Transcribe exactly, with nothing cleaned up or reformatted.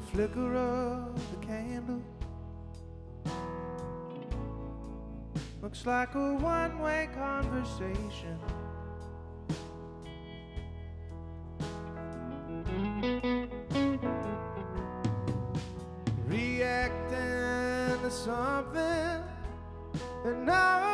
flicker of the candle looks like a one-way conversation. Reacting to something that now